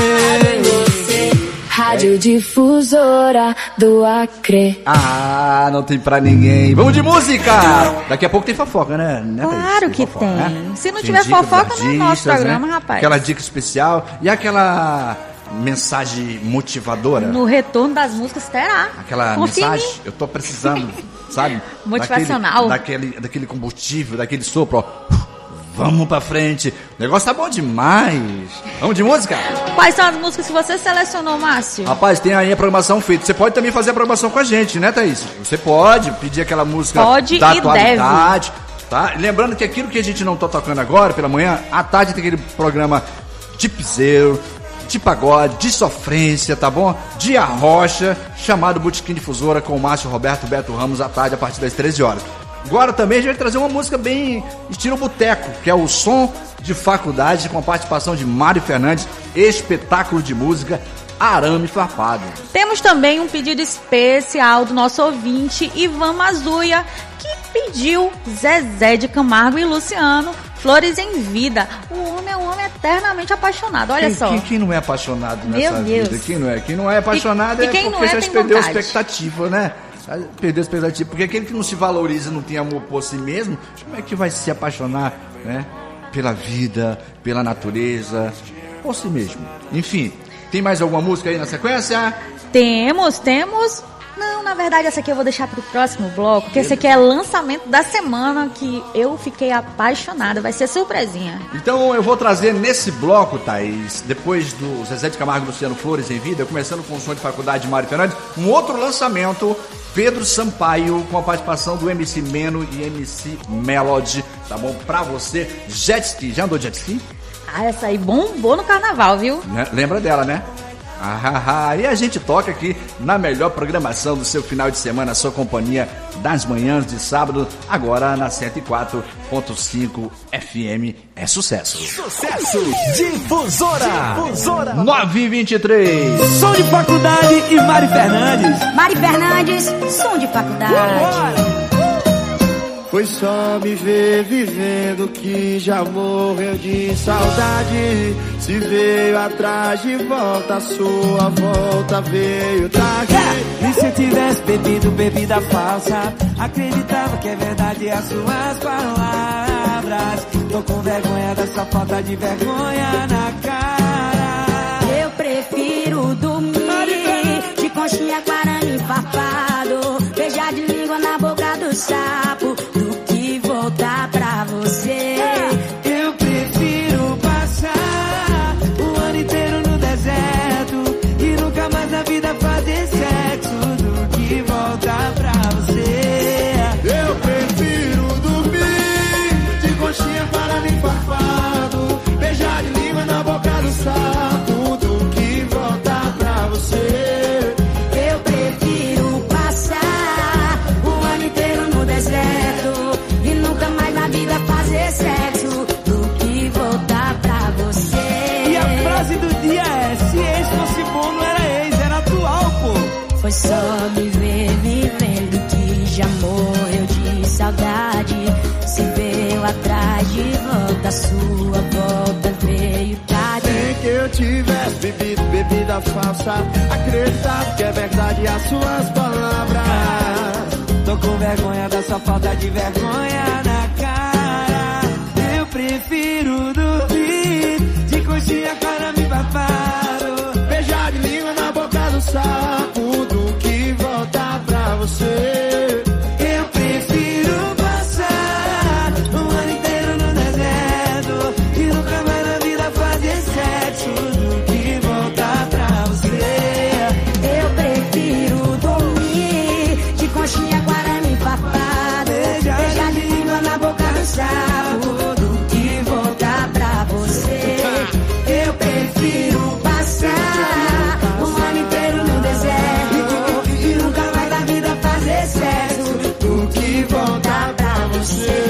F: em você. Rádio Difusora do Acre.
Q: Ah, não tem pra ninguém. Vamos de música. Daqui a pouco tem fofoca, né? né
R: claro que
Q: fofoca,
R: tem.
Q: Né?
R: Se não
Q: tem
R: tiver fofoca, não é nosso programa,
Q: né?
R: rapaz.
Q: Aquela dica especial e aquela mensagem motivadora.
R: No retorno das músicas terá.
Q: Aquela
R: Confia
Q: mensagem, eu tô precisando, sabe?
R: Motivacional.
Q: Daquele, daquele, daquele combustível, daquele sopro, ó. Vamos pra frente. O negócio tá bom demais. Vamos de música?
R: Quais são as músicas que você selecionou, Márcio?
Q: Rapaz, tem aí a programação feita. Você pode também fazer a programação com a gente, né, Thaís? Você pode pedir aquela música
R: pode
Q: da
R: e
Q: atualidade.
R: Deve.
Q: Tá? Lembrando que aquilo que a gente não tá tocando agora, pela manhã, à tarde tem aquele programa de piseiro, de pagode, de sofrência, tá bom? De arrocha, chamado Botequim Difusora com o Márcio Roberto Beto Ramos à tarde, a partir das treze horas. Agora também a gente vai trazer uma música bem estilo boteco, que é o Som de Faculdade, com a participação de Mário Fernandes, espetáculo de música, arame farpado.
R: Temos também um pedido especial do nosso ouvinte, Ivan Mazuia, que pediu Zezé de Camargo e Luciano, Flores em Vida. O homem é um homem eternamente apaixonado, olha
Q: quem,
R: só.
Q: Quem, quem não é apaixonado nessa
R: Meu Deus.
Q: vida? Quem não é? Quem não é apaixonado
R: e,
Q: é
R: e quem
Q: porque
R: não é,
Q: já
R: tem
Q: perdeu a
R: vontade.
Q: expectativa, né? Perdeu a expectativa, porque aquele que não se valoriza, não tem amor por si mesmo, como é que vai se apaixonar, né? Pela vida, pela natureza, por si mesmo. Enfim, tem mais alguma música aí na sequência?
R: Temos, temos. Não, na verdade essa aqui eu vou deixar pro próximo bloco, porque esse aqui é lançamento da semana que eu fiquei apaixonada, vai ser surpresinha.
Q: Então eu vou trazer nesse bloco, Thaís, depois do Zezé de Camargo e Luciano Flores em Vida, começando com o Som de Faculdade de Mário Fernandes, um outro lançamento, Pedro Sampaio, com a participação do M C Meno e M C Melody, tá bom? Pra você, Jet Ski, já andou de Jet Ski?
R: Ah, essa aí bombou no carnaval, viu?
Q: Lembra dela, né? Ah, ah, e a gente toca aqui na melhor programação do seu final de semana, a sua companhia das manhãs de sábado, agora na cento e quatro ponto cinco F M. É sucesso.
A: Sucesso! Difusora! Difusora!
Q: nove e vinte e três.
A: Som de Faculdade e Mari Fernandes.
G: Mari Fernandes, som de faculdade.
B: Vambora! Foi só me ver vivendo que já morreu de saudade. Se veio atrás de volta, a sua volta veio tarde.
A: É. E se eu tivesse bebido bebida falsa, acreditava que é verdade as suas palavras. Tô com vergonha dessa falta de vergonha na cara.
G: Eu prefiro dormir de conchinha com arame farpado, beijar de língua na boca do sapo, do que voltar pra você.
A: Eu prefiro passar o ano inteiro no deserto e nunca mais na vida fazer sexo, do que voltar pra você.
B: Eu prefiro dormir de conchinha com arame farpado, beijar de língua na boca do sapo, do que voltar pra você.
G: Eu prefiro passar o ano inteiro no deserto
F: traz de volta a sua volta veio tarde.
A: Nem que eu tivesse bebido bebida falsa, acreditado que é verdade as suas palavras. Tô com vergonha dessa falta de vergonha na cara. Eu prefiro dormir de coxinha cara me babado, beijar de língua na boca do sapo do que voltar pra você. Eu prefiro passar um ano inteiro no deserto e nunca mais na vida fazer sexo do que voltar pra você.
F: Eu prefiro dormir de conchinha com arame farpado, beijar de língua na boca do sapo do que voltar pra você. Eu prefiro passar um ano inteiro no deserto e nunca mais na vida fazer sexo do que voltar pra você.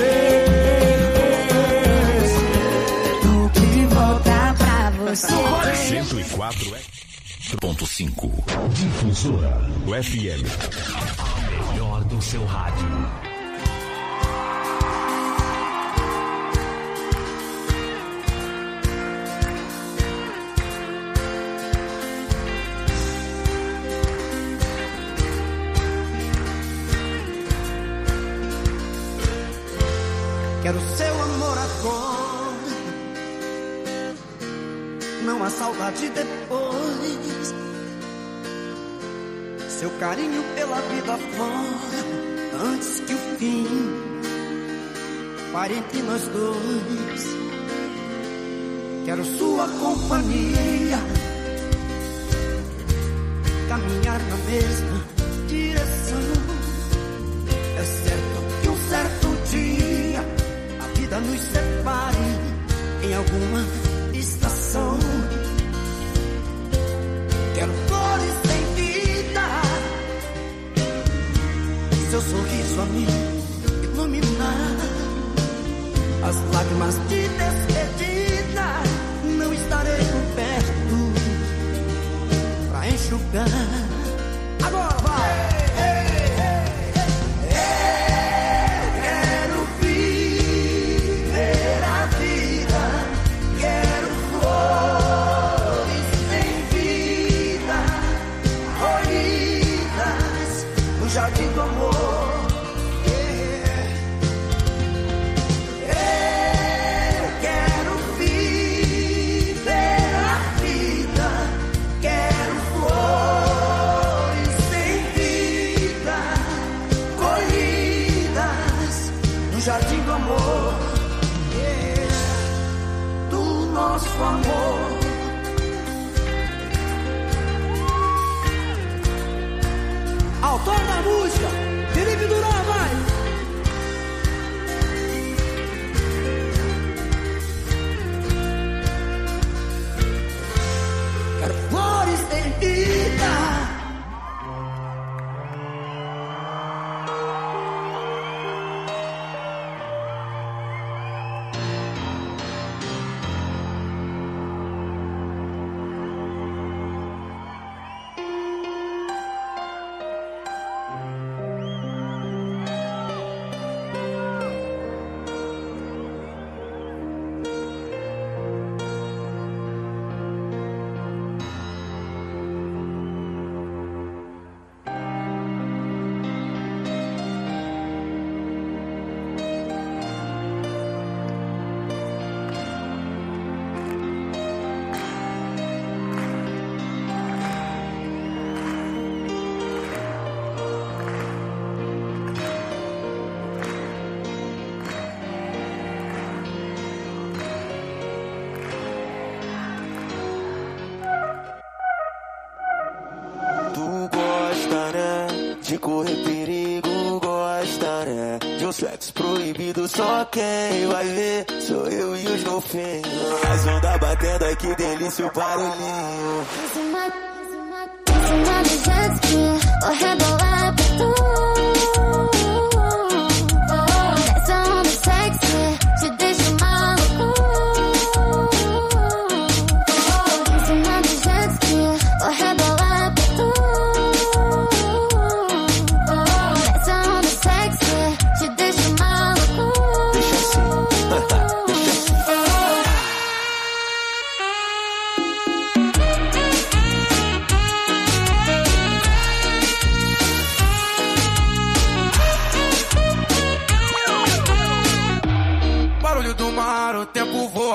F: Do que voltar pra você.
P: cento e quatro ponto cinco Difusora o F M. A melhor do seu rádio.
A: Quero seu amor agora, não há saudade depois. Seu carinho pela vida fora, antes que o fim pare entre nós dois. Quero sua companhia, caminhar na mesma direção. É certo que um certo dia a vida nos separe em alguma estação. Quero flores sem vida, seu sorriso a me iluminar. As lágrimas de despedida não estarei por perto pra enxugar. Agora vai! Jardim do amor. Eu quero viver a vida, quero flores sem vida, colhidas no jardim do amor, do nosso amor. Autor da música, Felipe Durão, vai! Quero flores sem vida.
S: De correr perigo, gosta, né? De um sexo proibido, só quem vai ver sou eu e os golfinhos. As ondas batendo, ai que delícia o barulhinho.
G: Em cima, em cima do jet ski, vou rebolar pra tu. Desce a onda sexy, te deixa maluco. Em cima do jet ski, vou rebolar pra tu. Desce a onda sexy, te deixa maluco.
S: Deixa assim.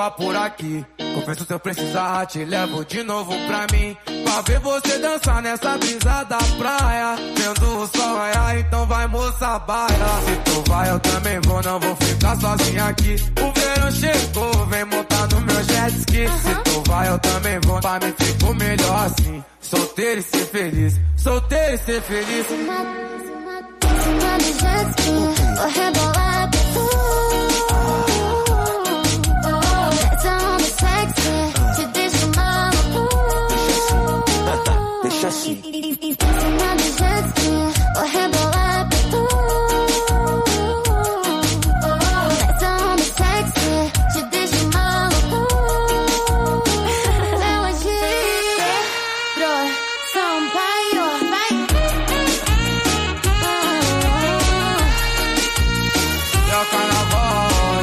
B: colar por aqui. Confesso se eu precisar, te levo de novo pra mim. Pra ver você dançar nessa brisa da praia. Vendo o sol raiar, então vai moça baia. Se tu vai eu também vou, não vou ficar sozinho aqui. O verão chegou, vem montar no meu jet ski. Se tu vai eu também vou, pra mim fico melhor assim. Solteiro e ser feliz, solteiro e ser feliz.
G: Cima do jet ski, vou rebolar pra tu. Essa onda sexy, te deixa maluco.
S: Deixa assim.
G: Cima do jet ski, vou rebolar pra tu. Essa onda sexy, te deixa maluco. Melodia, pro Sampaio, vai.
B: É o carnaval.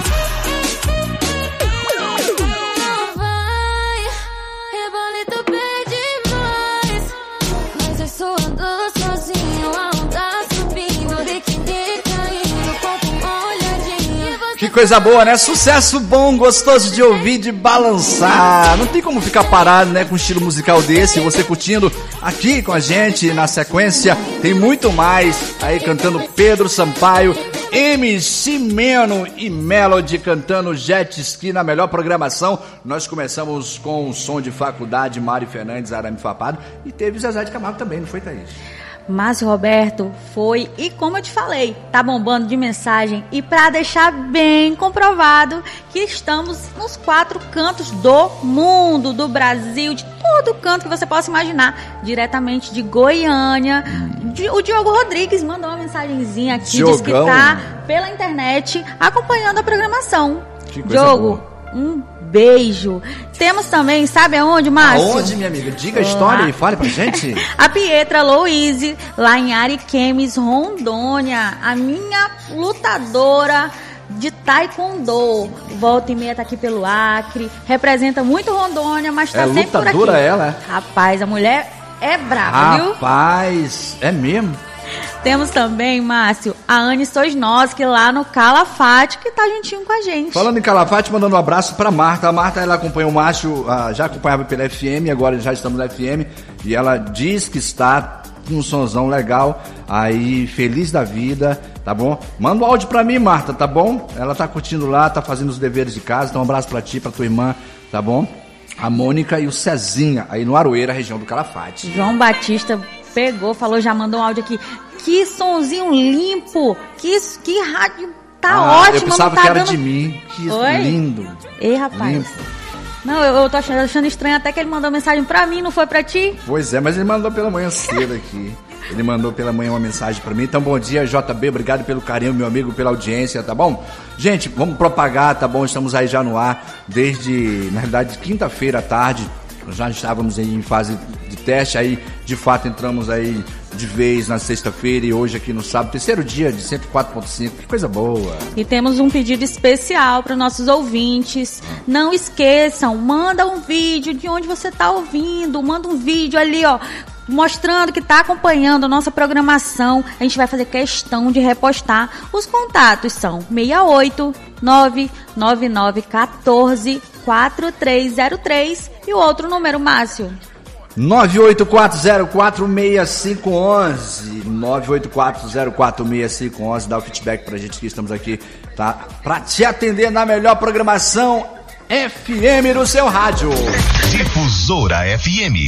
G: Não vai, rebolito pede mais. Mas eu só ando sozinho, a onda subindo, biquíni caindo, corpo molhadinho.
Q: Que coisa boa, né? Sucesso bom, gostoso de ouvir, de balançar. Não tem como ficar parado, né, com um estilo musical desse. Você curtindo aqui com a gente na sequência. Tem muito mais aí cantando Pedro Sampaio, M C Meno e Melody cantando Jet Ski na melhor programação. Nós começamos com o som de faculdade, Mari Fernandes, Arame Farpado. E teve Zezé de Camargo também, não foi, Thaís?
R: Márcio Roberto foi, e como eu te falei, tá bombando de mensagem. E para deixar bem comprovado que estamos nos quatro cantos do mundo, do Brasil, de todo canto que você possa imaginar, diretamente de Goiânia. O Diogo Rodrigues mandou uma mensagenzinha aqui, diz que tá pela internet acompanhando a programação.
Q: Que coisa
R: Diogo,
Q: boa.
R: um beijo. Temos também, sabe aonde, Márcio?
Q: Aonde, minha amiga? Diga a história e fale pra gente.
R: A Pietra Louise, lá em Ariquemes, Rondônia. A minha lutadora de taekwondo. Volta e meia tá aqui pelo Acre. Representa muito Rondônia, mas tá
Q: É
R: sempre por aqui.
Q: lutadora ela, é?
R: Rapaz, a mulher é brava, viu?
Q: Rapaz, é mesmo?
R: Temos também, Márcio, a Anne Sosnoski lá no Calafate, que tá juntinho com a gente.
Q: Falando em Calafate, mandando um abraço pra Marta. A Marta, ela acompanhou o Márcio, ah, já acompanhava pela F M, agora já estamos na F M. E ela diz que está com um sonzão legal, aí feliz da vida, tá bom? Manda um áudio pra mim, Marta, tá bom? Ela tá curtindo lá, tá fazendo os deveres de casa. Então um abraço pra ti, pra tua irmã, tá bom? A Mônica e o Cezinha, aí no Aroeira, região do Calafate.
R: João Batista pegou, falou, já mandou um áudio aqui. Que sonzinho limpo, que, que rádio tá
Q: ah,
R: ótimo.
Q: Eu pensava
R: não tá
Q: que era
R: dando...
Q: de mim, que
R: Oi?
Q: lindo.
R: Ei, rapaz.
Q: Limpo.
R: Não, eu, eu tô achando, achando estranho até que ele mandou mensagem pra mim, não foi pra ti?
Q: Pois é, mas ele mandou pela manhã cedo aqui. Ele mandou pela manhã uma mensagem pra mim. Então, bom dia, J B. Obrigado pelo carinho, meu amigo, pela audiência, tá bom? Gente, vamos propagar, tá bom? Estamos aí já no ar desde, na realidade, quinta-feira à tarde. Nós já estávamos em fase de teste, aí de fato entramos aí de vez na sexta-feira e hoje aqui no sábado, terceiro dia de cento e quatro ponto cinco, que coisa boa.
R: E temos um pedido especial para nossos ouvintes. Não esqueçam, manda um vídeo de onde você está ouvindo, manda um vídeo ali, ó, mostrando que está acompanhando a nossa programação. A gente vai fazer questão de repostar. Os contatos são seis oito nove nove nove um quatro quatro três zero três e o outro número, Márcio.
Q: nove oito quatro zero quatro seis cinco um um nove oito quatro zero quatro seis cinco um um, dá o feedback pra gente que estamos aqui, tá? Pra te atender na melhor programação F M do seu rádio.
P: Difusora F M.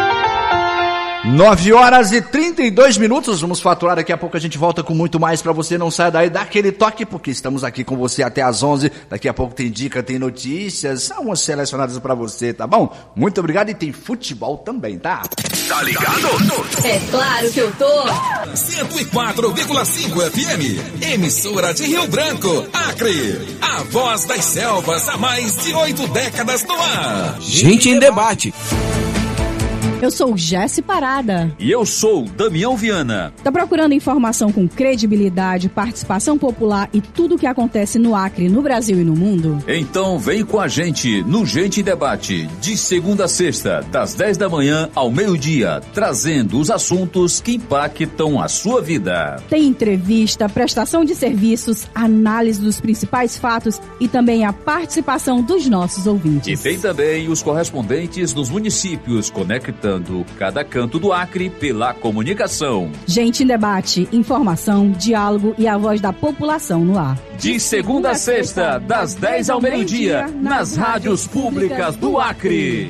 Q: nove horas e trinta e dois minutos, vamos faturar, daqui a pouco a gente volta com muito mais pra você, não saia daí, dá aquele toque, porque estamos aqui com você até às onze, daqui a pouco tem dica, tem notícias, são umas selecionadas pra você, tá bom? Muito obrigado e tem futebol também, tá?
P: Tá ligado?
T: É claro que eu tô!
U: cento e quatro vírgula cinco F M, emissora de Rio Branco, Acre, a voz das selvas há mais de oito décadas no ar.
V: Gente em debate.
C: Eu sou Jesse Parada.
U: E eu sou Damião Viana.
C: Tá procurando informação com credibilidade, participação popular e tudo o que acontece no Acre, no Brasil e no mundo?
U: Então vem com a gente no Gente em Debate, de segunda a sexta, das dez da manhã ao meio-dia, trazendo os assuntos que impactam a sua vida.
C: Tem entrevista, prestação de serviços, análise dos principais fatos e também a participação dos nossos ouvintes.
U: E tem também os correspondentes dos municípios, conectando cada canto do Acre pela comunicação.
C: Gente em Debate, informação, diálogo e a voz da população no ar.
U: De segunda a sexta, das dez ao meio-dia, nas rádios públicas do Acre.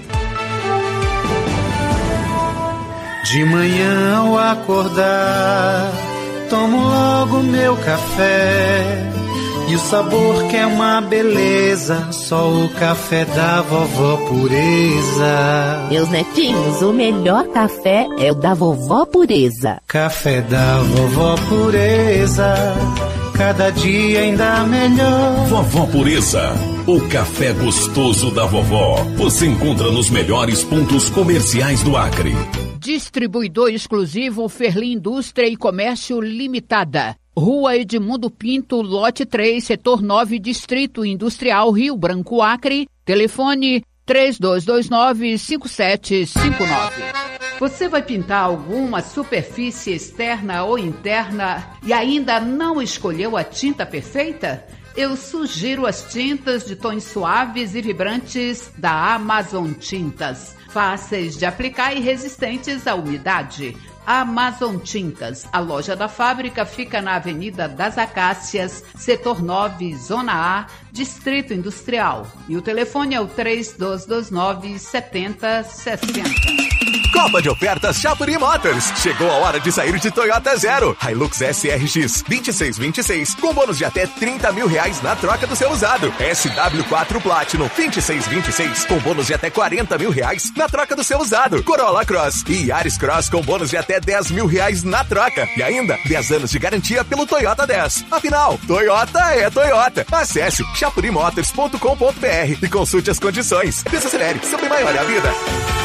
K: De manhã ao acordar, tomo logo meu café. E o sabor que é uma beleza, só o café da vovó Pureza.
L: Meus netinhos, o melhor café é o da vovó Pureza.
K: Café da vovó Pureza, cada dia ainda melhor.
P: Vovó Pureza, o café gostoso da vovó. Você encontra nos melhores pontos comerciais do Acre.
J: Distribuidor exclusivo Ferli Indústria e Comércio Limitada. Rua Edmundo Pinto, lote três, setor nove, Distrito Industrial, Rio Branco, Acre. Telefone três dois dois nove, cinco sete cinco nove. Você vai pintar alguma superfície externa ou interna e ainda não escolheu a tinta perfeita? Eu sugiro as tintas de tons suaves e vibrantes da Amazon Tintas. Fáceis de aplicar e resistentes à umidade. Amazon Tintas. A loja da fábrica fica na Avenida das Acácias, setor nove, Zona A, Distrito Industrial. E o telefone é o três dois dois nove, sete zero seis zero.
O: Copa de ofertas Chapuri Motors. Chegou a hora de sair de Toyota Zero. Hilux S R X vinte e seis vinte e seis com bônus de até trinta mil reais na troca do seu usado. S W quatro Platinum vinte e seis vinte e seis com bônus de até quarenta mil reais na troca do seu usado. Corolla Cross e Yaris Cross com bônus de até dez mil reais na troca. E ainda dez anos de garantia pelo Toyota dez. Afinal, Toyota é Toyota. Acesse chapuri motors ponto com ponto b r e consulte as condições. Desacelere, sempre maior é a vida.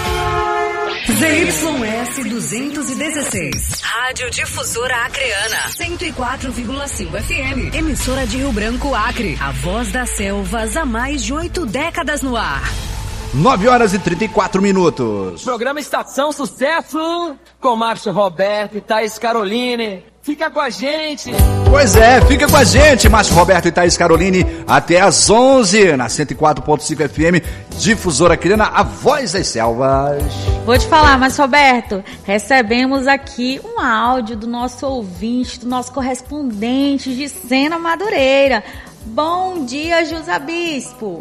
V: Z Y S duzentos e dezesseis. Rádio Difusora Acreana. cento e quatro vírgula cinco F M. Emissora de Rio Branco, Acre. A voz das selvas há mais de oito décadas no ar.
Q: nove horas e trinta e quatro minutos.
W: Programa Estação Sucesso com Márcio Roberto e Thaís Caroline. Fica com a gente.
Q: Pois é, fica com a gente, Márcio Roberto e Thaís Caroline, até às onze, na cento e quatro ponto cinco F M, Difusora Acreana, a voz das selvas.
R: Vou te falar, Márcio Roberto, recebemos aqui um áudio do nosso ouvinte, do nosso correspondente de Sena Madureira. Bom dia, José Bispo.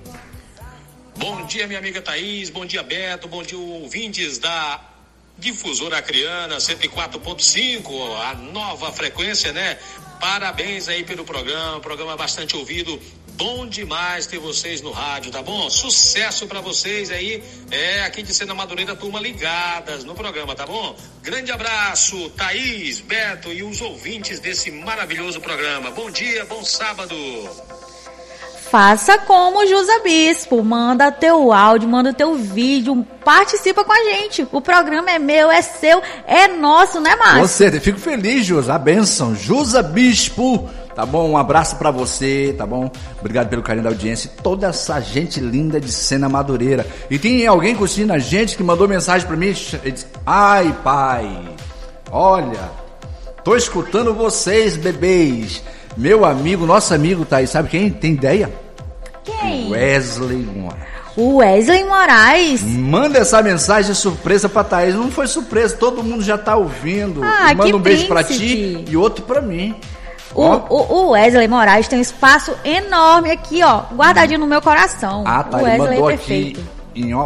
X: Bom dia, minha amiga Thaís, bom dia, Beto, bom dia, ouvintes da Difusora Acreana cento e quatro ponto cinco, a nova frequência, né? Parabéns aí pelo programa, programa bastante ouvido, bom demais ter vocês no rádio, tá bom? Sucesso pra vocês aí, é, aqui de Sena Madureira, turma ligadas no programa, tá bom? Grande abraço, Thaís, Beto e os ouvintes desse maravilhoso programa. Bom dia, bom sábado.
R: Faça como o José Bispo, manda teu áudio, manda teu vídeo, participa com a gente. O programa é meu, é seu, é nosso, né, Márcio?
Q: Com certeza, fico feliz, José, a bênção, José Bispo, tá bom? Um abraço pra você, tá bom? Obrigado pelo carinho da audiência e toda essa gente linda de Sena Madureira. E tem alguém curtindo a gente que mandou mensagem pra mim, ele disse, ai, pai, olha, tô escutando vocês, bebês. Meu amigo, nosso amigo, tá aí, sabe quem? Tem ideia?
R: Quem?
Q: Wesley Moraes.
R: O Wesley Moraes.
Q: Manda essa mensagem surpresa pra Thaís. Não foi surpresa, todo mundo já tá ouvindo.
R: Ah,
Q: manda um beijo
R: príncipe.
Q: pra ti e outro pra mim.
R: O, o, o Wesley Moraes tem um espaço enorme aqui, ó, guardadinho no meu coração.
Q: Ah, tá,
R: o
Q: ele
R: Wesley
Q: mandou
R: é perfeito.
Q: aqui em